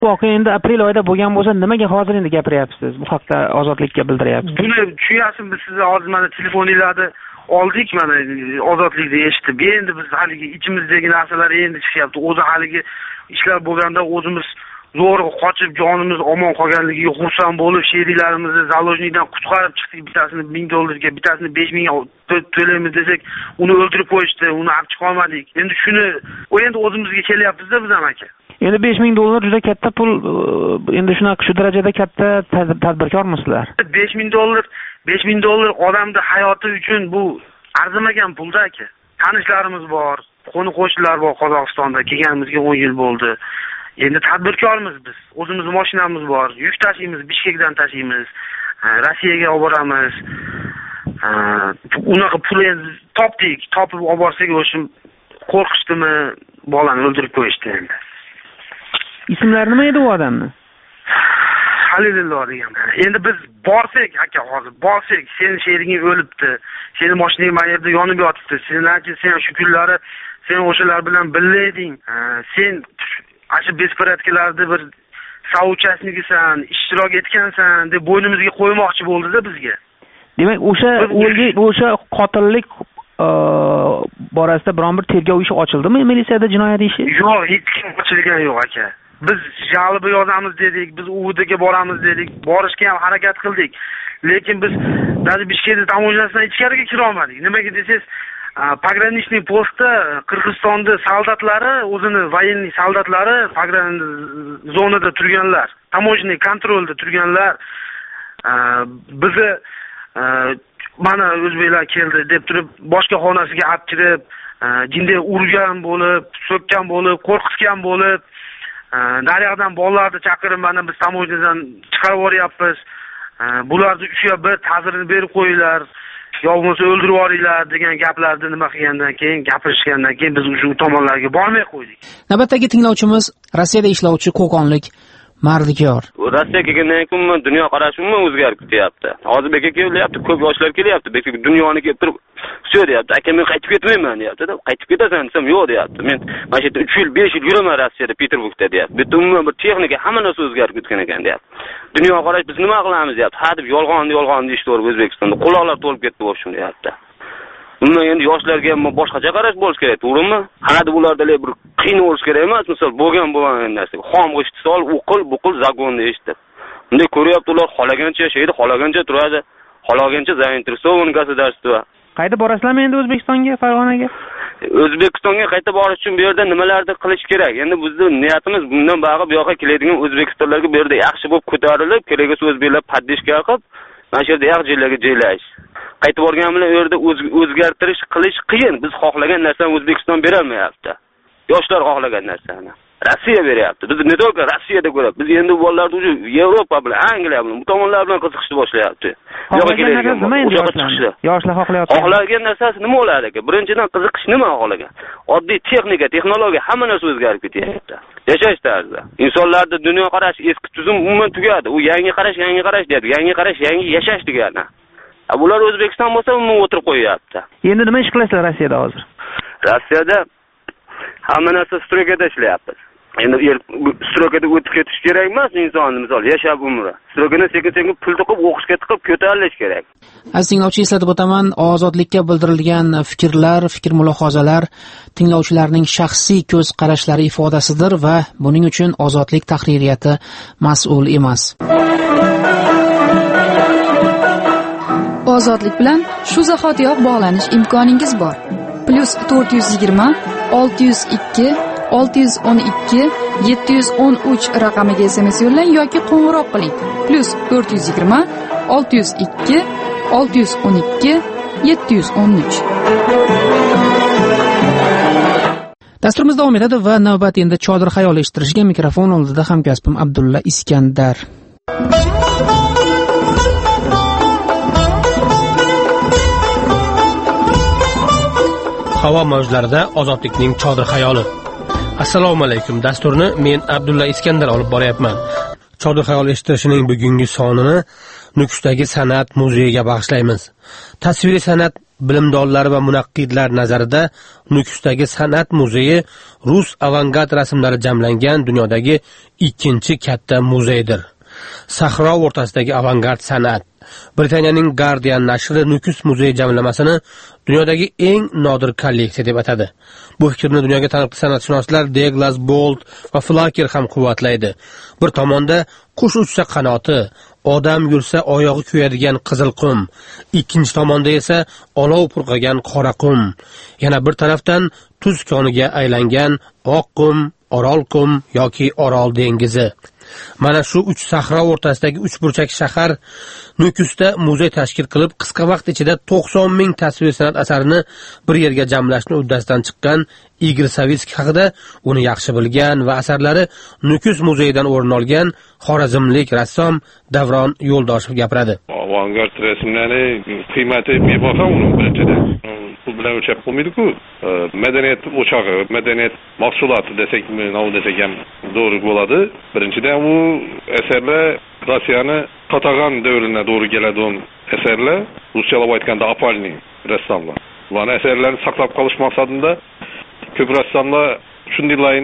Voqea endi aprel oyida bo'lgan bo'lsa, nimaga hozir endi gapiryapsiz? Bu haqda ozodlikka bildiryapsiz. Buni tushunasizmi, biz sizni hozir mana telefoningizda oldik, mana ozodlikda eshitib. Endi biz haligi ichimizdagi narsalar endi chiqyapti. O'zi haligi ishlar bo'lganda o'zimiz zo'rg'a qochib, jonimiz omon qolganligiga xursand bo'lib, sheriklarimizni zalojnikdan qutqarib chiqdik. Bittasini $1000 ga, bittasini 5000 ga to'laymiz desak, uni o'ldirib qo'yishdi, uni olib chiqa olmadik. Endi shuni endi o'zimizga kelyapmiz-da biz ham aka. Endi $5000 juda katta pul, endi shu darajada katta tadbirkormisizlar? $5000 odamning hayoti uchun bu arzimagan pulda aka. Tanishlarimiz bor, qo'ni-qo'shnilar bor Qozog'istonda, kelganimizga 10 yil bo'ldi. Endi tadbirkormiz biz. O'zimizning mashinamiz bor. Yuk tashiymiz, Bishkekdan tashiymiz. Rossiyaga olib boramiz. Unaqa pul endi topib olib borsak, o'sha qo'rqishdimi, bolani o'ldirib qo'yishdi endi. Ismlari nima edi u odamni? Halilullo deganlar. Endi biz borsak, aka, hozir borsak, sening sheriging o'libdi. Sening mashinang mana yerda yonib yotibdi. Sen shu kunlari sen o'shalar bilan birga eding. Sen shu besparatkalarda bir sauchasnigisan, ishtirok etgansan deb bo'ynimizga qo'ymoqchi bo'ldi-da bizga. Demak, o'sha qotillik borasida biron bir tergov ishi ochildimi militsiyada, jinoyat ishi? Yo'q, hech kim ochilgan yo'q aka. Biz jalbi yozamiz dedik, biz UVDga boramiz dedik, borishga ham harakat qildik. Lekin biz даже Bishkekda tamoyilasidan ichkariga kira olmadik. Nimaga desangiz, pogranichniy postda Qirg'izistonda soldatlari, o'zini voyenniy soldatlari zonada turganlar, tamoyilniy kontrolda turganlar. Bizni mana o'zbeklar keldi deb turib, boshqa xonasiga olib kirib, jinday urgan bo'lib, so'kkan bo'lib, qo'rqitgan bo'lib, daryodan bolalarni chaqirib, mana biz tamoyildan chiqarib yuboryapmiz. Bularni ushlab bir ta'zirini berib qo'yinglar. Yo bo'lmasa o'ldirib yuboringlar degan gaplarni nima qilgandan keyin, gapirishgandan keyin biz shu tomonlarga bormay qo'ydik. Navbatdagi tinglovchimiz Rossiyada ishlovchi Qo'qonlik Mardiyor. Rossiyaga kelgandan keyin dunyo qarashimni o'zgarib ketyapti. Hozir kelyapti, ko'p yoshlar kelyapti. Dunyoni kelib turib so'rayapti. Aka, men qaytib ketmayman deyapti-da. Qaytib ketasan desam, yo'q deyapti. Men mana shu yerda 3 yil, 5 yil yuraman Rossiyada, Peterburgda deyapti. Bitta umuman bir texnika, hamma narsa o'zgarib ketgan ekan deyapti. Dunyo qarash biz nima qilamiz deyapti. Ha deb yolg'on deyishdi O'zbekistonda. Quloqlar to'lib ketdi o'shim deyapti. Bundan endi yoshlarga ham boshqacha qarash bo'lish kerak, to'g'rimi? Ha deb ularda bir qiyin bo'lish kerak emas, misol bo'lgan narsa. Xom g'isht sol, uqil zagon deyishdi. Bunday ko'ryapti, ular xolagancha yashaydi, xolagancha turadi, xolagancha zainteresovan государство. Qayta borasizlarmi endi O'zbekistonga, Farg'onaga? O'zbekistonga qayta borish uchun bu yerda nimalarni qilish kerak? Endi bizning niyatimiz bundan bag'i bu yoqqa keladigan O'zbekistonlarga bu yerda yaxshi bo'lib ko'tarilib, kelagisi o'zbeklar paddishga qilib, mana shu yerda yaxshi joylarga qaytib borgan bilan u yerda o'zgartirish qilish qiyin. Biz xohlagan narsani O'zbekiston bera olmayapti. Yoshlar xohlagan narsani Rossiya beryapti. Biz ne только Rossiyada ko'rib, biz endi bolalarni o'sha Yevropa bilan, Angliya bilan bu tomonlar bilan qiziqishni boshlayapti. Yoshlar xohlayapti. Xohlagan narsasi nima bo'ladi aka? Birinchidan qiziqish nima xohlagan? Oddiy texnika, texnologiya, hamma narsa o'zgarib ketyapti. Yashash tarzi. Insonlarda dunyo qarashi eski tuzum umuman tugadi. U yangi qarash deydi. Yangi qarash, yangi yashash degani. Bular O'zbekiston bo'lsa, umuman o'tirib qo'yyapti. Endi nima ish qilasizlar Rossiyada hozir? Rossiyada hamma narsa strokada ishlayapmiz. Endi strokada o'tib ketish kerak emas insonni, misol yashab umri. Strokada sekin pul to'qib, o'qishga tiqib ko'tarilish kerak. Aziz tinglovchi, eslatib o'taman, ozodlikka bildirilgan fikrlar, fikr mulohazalar tinglovchilarning shaxsiy ko'z qarashlari ifodasidir va buning uchun ozodlik tahririyati mas'ul emas. Ozodlik bilan shu zahotiyoq bog'lanish imkoningiz bor. +420 602 612 713 raqamiga SMS yo'llang yoki qo'ng'iroq qiling. +420 602 612 713. Dasturimiz davom etadi va navbat endi Chodir xayol eshittirishga mikrofon oldida hamkasbim Abdulla Iskandar. Havo mavjlarida ozodlikning Chodir xayoli. Assalomu alaykum. Dasturni men Abdulla Iskandar olib boryapman. Chodir xayol eshittirishining bugungi sonini Nukusdagi san'at muzeyiga bag'ishlaymiz. Tasviriy san'at bilimdonlar va munaqqidlar nazarida Nukusdagi san'at muzeyi rus avangard rasmlari jamlangan dunyodagi ikkinchi katta muzeydir. Sahro o'rtasidagi avangard san'at. Britaniyaning Guardian nashri Nukus muzeyi jamlamasini dunyodagi eng nodir kolleksiya deb atadi. Bu fikrni dunyoga taniqli san'atshunoslar Douglas Bolt va Flaker ham quvvatlaydi. Bir tomonda qush uchsa qanoti, odam yursa oyog'i kuyadigan qizil qum, ikkinchi tomonda esa olov purqagan qora qum, yana bir tarafdan tuz koniga aylangan oq qum, Orol qum yoki Orol dengizi. Mana shu uch sahro o'rtasidagi uchburchak shahar Nukusda muzey tashkil qilib, qisqa vaqt ichida 90 ming tasvir san'at asarini bir yerga jamlashni uddasidan chiqqan Igor Savitskiy haqida uni yaxshi bilgan va asarlari Nukus muzeyidan o'rin olgan xorazmlik rassom Davron Yo'ldoshev gapiradi. Avangard rasmlari qiymati bebaho uning birinchidan. Bu bilan o'lchab bo'lmaydi-ku. Madaniyat o'chog'i, madaniyat mahsuloti desakmi, nima desak ham to'g'ri bo'ladi. Birinchidan bu asarlar Rossiyani qatag'an davriga to'g'ri keladigan asarlar, ruschalab aytganda opalniy rassomlar. Ularning asarlarini saqlab qolish maqsadida ko'p rassomlar shunday layn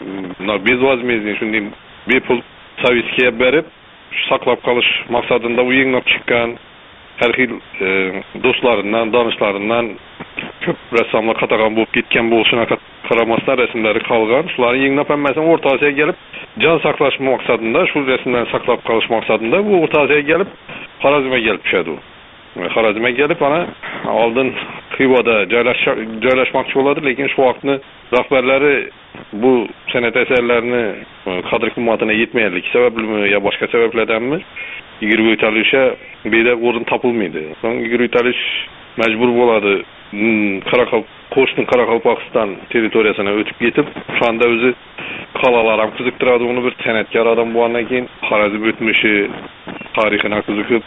bezvazmezli shunday bepul Savitskiyga berib saqlab qolish maqsadida u yanglab chiqqan har xil do'stlaridan, donishlaridan ko'p rassomlar qatag'an bo'lib ketgan bo'lishina qaramasdan rasmlari qolgan. Shularni yanglab hammasini O'rta Osiyoga kelib jon saqlash maqsadida, shu rasmlarni saqlab qolish maqsadida bu O'rta Osiyoga kelib Xorazmga kelib tushadi. Xorazmga kelib ana oldin Xivoda joylashmoqchi bo'ladi, lekin shu vaqtni rahbarlari bu san'at asarlarini qadr qimmatini yetmaganligi sabablimi yo boshqa sabablardanmi Igor Vitalyevga beda o'rin topilmaydi. So'ng Igor Vitalyev majbur bo'ladi qo'shni Qoraqalpog'iston territoriyasidan o'tib ketib, shu anda o'zi qalalar ham qiziqtiradi, uni bir san'atkor odam bo'lgandan keyin Xorazm o'tmishi tarixini qiziqib,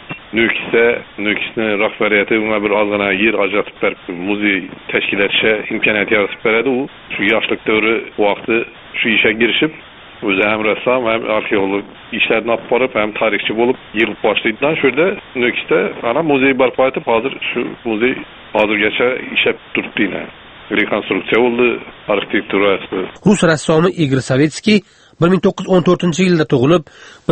Nukusni rahbariyati unga bir ozgina yer ajratib berib, muzey tashkil etishga imkoniyat yaratib beradi. U shu yoshlik davri vaqti shu ishga kirishib, o'zi ham rassom, ham arxeolog ishlarni olib borib, ham tarixchi bo'lib yig'ib boshlaydidan shu yerda Nukusda ana muzey barpo etib, hozir shu muzey hozirgacha ishlab turibdi. Rekonstruksiya bo'ldi, arxitekturasi. Rus rassomi Igor Savitskiy 1914-yilda tug'ilib,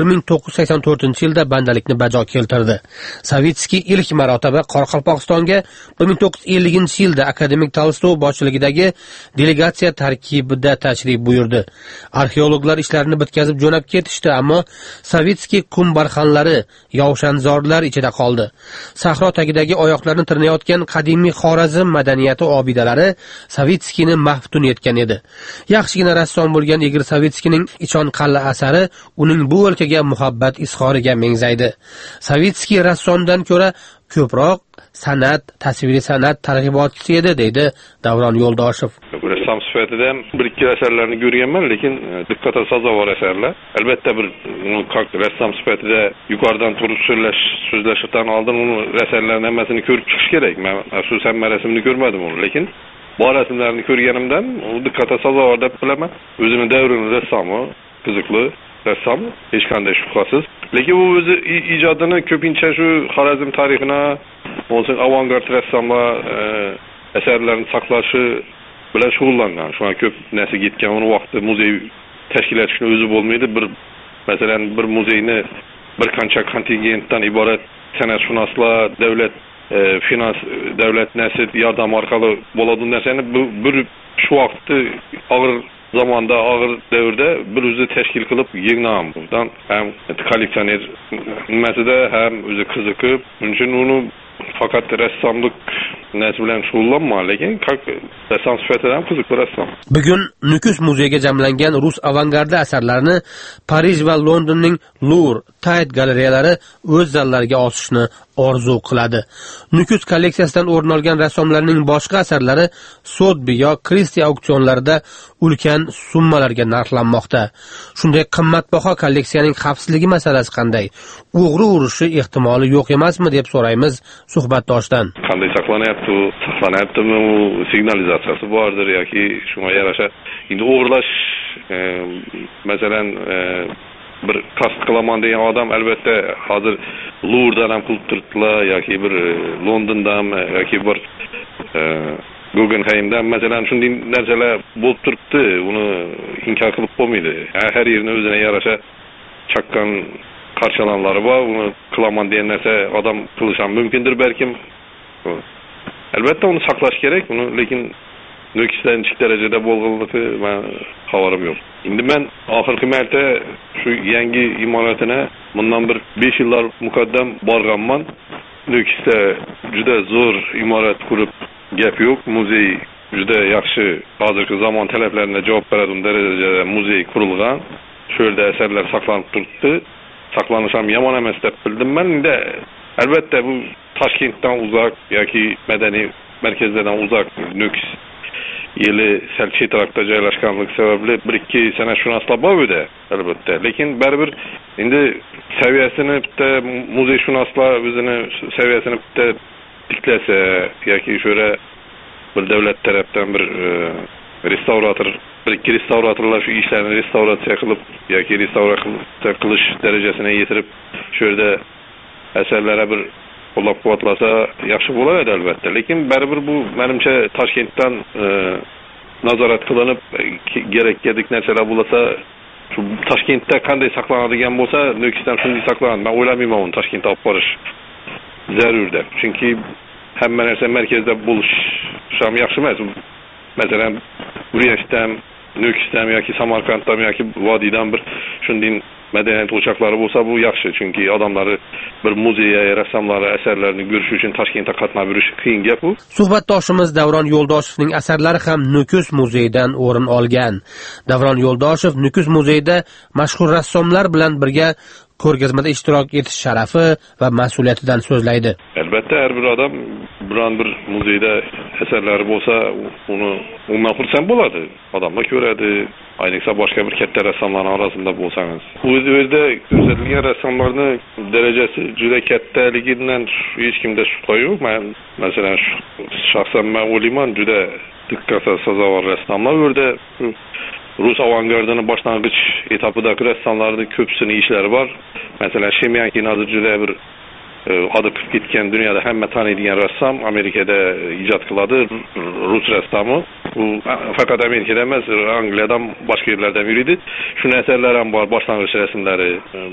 1984-yilda bandalikni bajo keltirdi. Savitskiy ilk marotaba Qoraqalpog'istonga 1950-yilda akademik Tolstoy boshchiligidagi delegatsiya tarkibida tashrif buyurdi. Arxeologlar ishlarini bitkazib jo'nab ketishdi, ammo Savitskiy qum barxanlari, yovshanzorlar ichida qoldi. Sahro tagidagi oyoqlarini tirnayotgan qadimiy Xorazm madaniyati obidalari Savitskiyni maftun etgan edi. Yaxshigina rassom bo'lgan Igor Savitskiyning Ichon qal'a asari uning bu o'lkaga muhabbat izhoriga mengzaydi. Savitskiy rassomdan ko'ra ko'proq san'at, tasviriy san'at targ'ibotchisi edi, deydi Davron Yo'ldoshev. Rassom sifatida bir-ikki asarlarni ko'rganman, lekin diqqatga sazovor asarlar. Albatta bir rassom sifatida yuqoridan turib so'zlashdan oldin uni asarlarning hammasini ko'rib chiqish kerak. Men afsusan rasmini ko'rmadim uni, lekin bu rasmlarni ko'rganimdan u diqqatga sazovor deb bilaman. O'zini davrining rassomi, qiziqli rassom, hech qanday shubhasiz. Lekin u o'zi ijodini ko'pincha shu Xorazm tarixini, bo'lsa avangard rassomlar asarlarini saqlashi bilan shug'ullangan. Shunga ko'p narsa ketgan. Uni vaqtida muzey tashkil etishni o'zi bo'lmaydi. Masalan, bir muzeyni bir qancha kontingentdan iborat san'atshunoslar, davlat finans, davlat nasib yordam orqali bo'ladigan narsani bir shu vaqtda og'ir zamonda, og'ir davrda bir o'zi tashkil qilib yig'nam. Bundan ham kolleksioner nimasida ham o'zi qiziqib, uchun uni faqat rassomlik narsa bilan shug'ullanma, lekin rassom sifatida ham qiziqli rassom. Bugun Nukus muzeyiga jamlangan rus avangardi asarlarini Parij va Londonning Louvre, Tate galereyalari o'z zallariga osishni orzu qiladi. Nukus kolleksiyasidan o'rin olgan rassomlarning boshqa asarlari Sotheby's yo Christie auksionlarida ulkan summalarga narxlanmoqda. Shunday qimmatbaho kolleksiyaning xavfsizligi masalasi qanday? O'g'ri urishi ehtimoli yo'q emasmi deb so'raymiz suhbatdoshdan. Qanday saqlanayaptimi, u signalizatsiyasi bordir yoki shunga yarasha. Endi o'g'irlash, masalan, bir qasd qilaman degan odam albatta hozir Louvre'dan ham qilib turibdilar yoki bir Londondanmi yoki bir Guggenheimdan masalan shunday narsalar bo'lib turibdi, uni inkor qilib bo'lmaydi. Har yerni o'ziga yarasha chaqqan qarşılanları var, uni qilaman degan narsa odam qilish ham mumkindir balkim. Albatta uni saqlash kerak, uni lekin Nukusdan kichik darajada bo'lganligi men xabarim yo'q. Endi men oxirgi marta shu yangi imoratini bundan bir 5 yillar muqaddam borganman. Nukusda juda zo'r imorat qurib gap yo'q. Muzey juda yaxshi hozirgi zamon talablarına javob beradigan darajada muzey qurilgan. Shu yerda asarlar saqlanib turibdi. Saqlanish ham yomon emas deb bildim men. Endi albatta bu Toshkentdan uzoq yoki madaniy markazlardan uzoq Nukus yili sal chetroqda joylashganligi sababli 1-2 san'atshunoslar bor edi albatta. Lekin baribir endi saviyasini bitta muzeyshunoslar o'zini saviyasini bitta tiklasa yoki shura bir davlat tarafdan bir restavrator, 1-2 restavratorlar shu ishlarni restavratsiya qilib yoki restavratsiya qilish darajasine yetirib shu yerda asarlara bir qo'llab-quvvatlasa yaxshi bo'ladi albatta. Lekin baribir bu menimcha Toshkentdan nazorat qilinib kerak narsalar bo'lsa, shu Toshkentda qanday saqlanadigan bo'lsa, Nukusdan shunday saqlanadi. Men o'ylamayman uni Toshkentga olib borish zarur deb. Chunki hamma narsa markazda bo'lish ham yaxshi emas. Masalan, Urganchdan, Nukusdan yoki Samarqanddan yoki Vodiydan bir shunday madaniyat o'choqlari bo'lsa bu yaxshi. Chunki odamlar bir muzeyga rassamlari asarlarini ko'rish uchun Toshkentga qatnab yurish qiyin gap u. Suhbatdoshimiz Davron Yo'ldoshevning asarlari ham Nukus muzeyidan o'rin olgan. Davron Yo'ldoshev Nukus muzeyida mashhur rassomlar bilan birga ko'rgazmada ishtirok etish sharafi va mas'uliyatidan so'zlaydi. Albatta har bir odam biron bir muzeyda asarlari bo'lsa, uni umuman xursand bo'ladi. Odamlar ko'radi. Ayniqsa boshqa bir katta rassomlarning orasida bo'lsangiz. O'z-o'zida ko'rsatilgan rassomlarning darajasi juda kattaligidan hech kimda shubha yo'q. Men masalan shaxsan men o'ylayman juda diqqatga sazovor rassomlar o'rda Rus avangardini boshlang'ich etapidagi rassomlarning ko'pisining ishlari bor. Masalan, Shemyankin hozir juda bir adı qilib ketgan dunyoda hamma taniydigan rassom, Amerikada ijod qiladi, rus rassomi. U faqat Amerikada emas, Angliyadan boshqa yerlardan yuridi. Shuni asarlari ham bor, boshlang'ich rasmlari.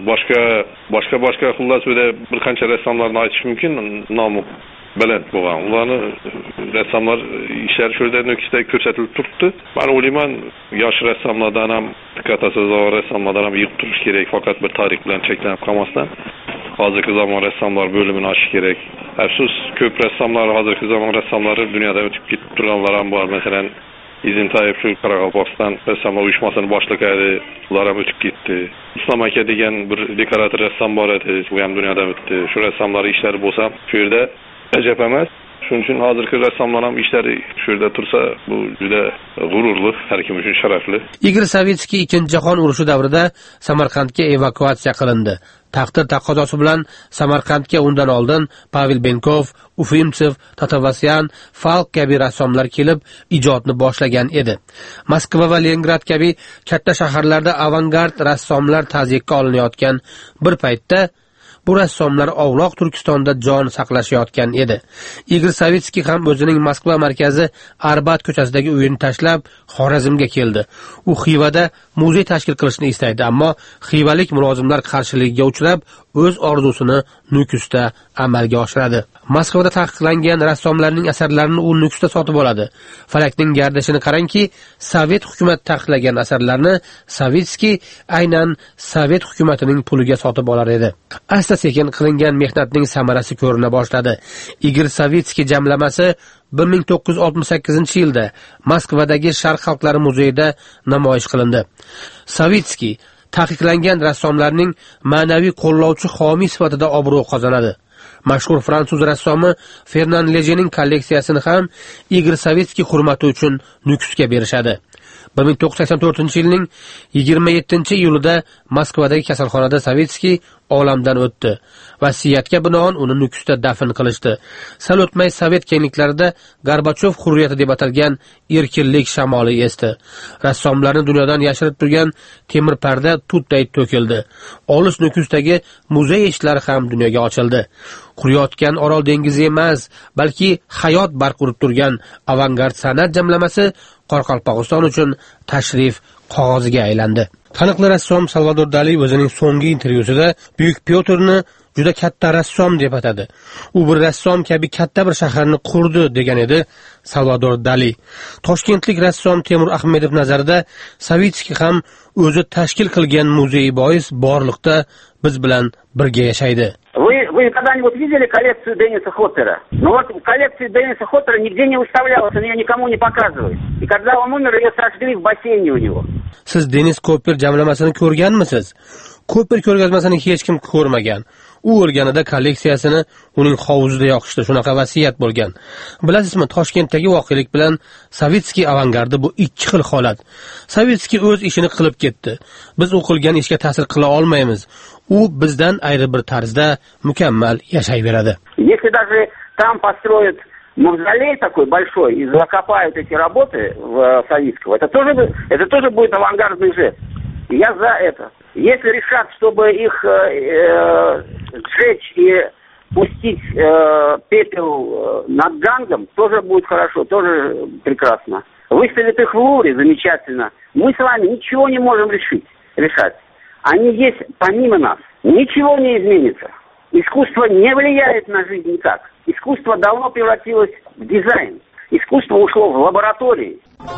Boshqa xullas bir qancha rassomlarni aytish mumkin, nomi baland bo'lgan. Ularni rassomlar ishlari shurda Nukusda ko'rsatilib turibdi. Men o'ylayman, yosh rassomlardan ham diqqat-sazovor rassomlardan ham yig'ib turish kerak, faqat bir tarix bilan cheklanib qolmasdan. Hozirgi zamon rassomlar bo'limini ochish kerak. Afsus, ko'p rassomlar hozirgi zamon rassomlari dunyoda o'tib ketib turganlar ham bor. Masalan, Izintayev shu Qoraqalpog'iston rassomlar uyushmasini boshlig'i, ular ham o'tib ketdi. Islom aka degan bir dekorator rassom bor edi, u ham dunyodan o'tdi. Shu rassomlar ishlari bo'lsa, shu yerda ajab emas. Shuning uchun hozirgi rassomlar ham ishlari shu yerda tursa, bu juda g'ururli, har kim uchun sharafli. Igor Savitskiy 2-jahon urushi davrida Samarqandga evakuatsiya qilindi. Taqdir taqozosi bilan Samarqandga undan oldin Pavel Benkov, Ufimtsev, Tatovasyan, Falk kabi rassomlar kelib ijodni boshlagan edi. Moskva va Leningrad kabi katta shaharlarda avangard rassomlar tazyiqqa olinayotgan bir paytda bu rassomlar Ovloq Turkistonda jon saqlashayotgan edi. Igor Savitskiy ham o'zining Moskva markazi Arbat ko'chasidagi uyini tashlab Xorazmga keldi. U Xivada muzey tashkil qilishni istaydi, ammo xivalik mulozimlar qarshiligiga uchrab, o'z orzusini Nukusda amalga oshiradi. Moskvada taqiqlangan rassomlarning asarlarini u Nukusda sotib oladi. Falakning gardishini qarangki, Sovet hukumat taqiqlagan asarlarni Savitskiy aynan Sovet hukumatining puliga sotib olar edi. Asta-sekin qilingan mehnatning samarasi ko'rina boshladi. Igor Savitskiy jamlamasi 1968-yilda Moskvadagi Sharq xalqlari muzeyida namoyish qilindi. Savitskiy taqiqlangan rassomlarning ma'naviy qo'llovchi xomiy sifatida obro' qozonadi. Mashhur fransuz rassomi Fernand Lejening kolleksiyasini ham Igor Savitskiy hurmati uchun Nukusga berishadi. 1984-yilning 27-iyulida Moskvadagi kasalxonada Savitskiy olamdan o'tdi. Vasiyatga binoan uni Nukusda dafn qilishdi. Sal o'tmay Sovet kengliklarida Gorbachov hurriyati deb atalgan erkinlik shamoli esdi. Rassomlarni dunyodan yashirib turgan temir parda tutday to'kildi. Olis Nukusdagi muzey eshiklari ham dunyoga ochildi. Quriyotgan Orol dengizi emas, balki hayot barq urib turgan avangard san'at jamlamasi Qoraqalpog'iston uchun tashrif qog'oziga aylandi. Taniqli rassom Salvador Dali o'zining so'nggi intervyusida Buyuk Pyotrni juda katta rassom deb atadi. U bir rassom kabi katta bir shaharni qurdi degan edi Salvador Dali. Toshkentlik rassom Temur Ahmedov nazarida Savitskiy ham o'zi tashkil qilgan muzey bois borliqda biz bilan birga yashaydi. Вы когда-нибудь видели коллекцию Денниса Хоппера? Ну вот коллекция Денниса Хоппера нигде не выставлялась, он ее никому не показывает. И когда он умер, ее сожгли в бассейне у него. Siz Denis Hopper jamlamasini ko'rganmisiz? Hopper ko'rgazmasini hech kim ko'rmagan. U o'lganida kolleksiyasini uning hovuzida yoqishdi, shunaqa vasiyat bo'lgan. Bilasizmi, Toshkentdagi voqelik bilan Savitskiy avangardi bu ikki xil holat. Savitskiy o'z ishini qilib ketdi. Biz u qilgan ishga ta'sir qila olmaymiz. U bizdan ayri bir tarzda mukammal yashayveradi. Если даже там построят мавзолей такой большой и закопают эти работы в Савицкого, это тоже будет авангардный жест. Я за это. Если решат, чтобы их сжечь и пустить пепел над Гангом, тоже будет хорошо, тоже прекрасно. Выставят их в Лувре, замечательно. Мы с вами ничего не можем решать. Они есть помимо нас. Ничего не изменится. Искусство не влияет на жизнь никак. Искусство давно превратилось в дизайн. Искусство ушло в лаборатории.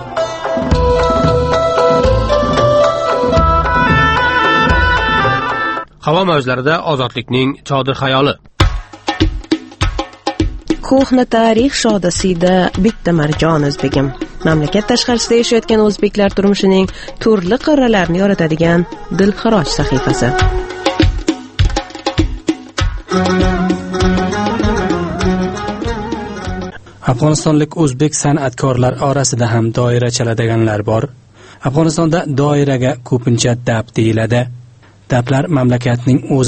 Havo mavzularida ozodlikning chodir xayoli. Ko'hna tarix shodasida bitta Marjon o'zbegim. Mamlakat tashqarisida yashayotgan o'zbeklar turmushining turli qirralarini yoritadigan dilxiroj sahifasi. Afg'onistonlik o'zbek san'atkorlar orasida ham doira chaladiganlar bor. Afg'onistonda doiraga ko'pincha dab deyiladi. Dablar mamlakatning o'z